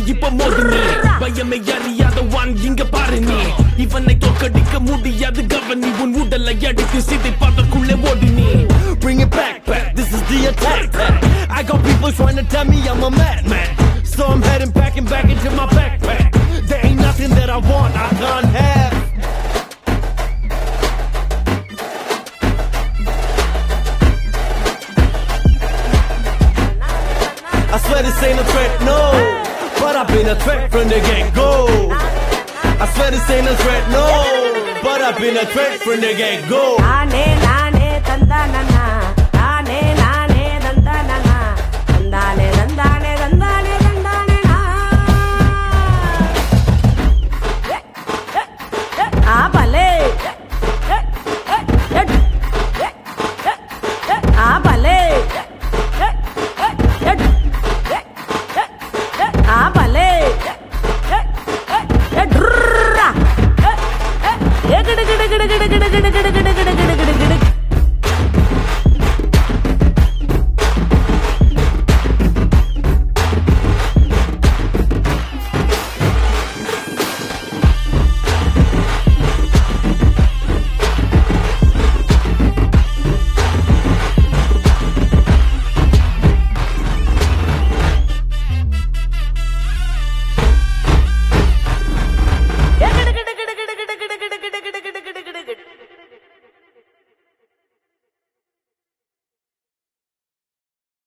இப்ப மோது நீ பயமே அறியாத ஒன் இங்க பாரு நீ இவனை தோற்கடிக்க முடியாது கவனி உன் உடலை அடித்து சிதை பார்த்துக்குள்ளே ஓடு நீ Bring it back, this is the attack. I got people trying to tell me I'm a madman, so I'm heading back into my backpack. There ain't nothing that I want I can't have. I swear this ain't a threat, no, but I've been a threat from the get-go. I swear this ain't a threat, no, but I've been a threat from the get-go. Nane nane tandanana, nane nane dandanana, dandane dandane dandane dandane na. Abale, abale, abale. Gida gida gida gida gida gida gida gida gida.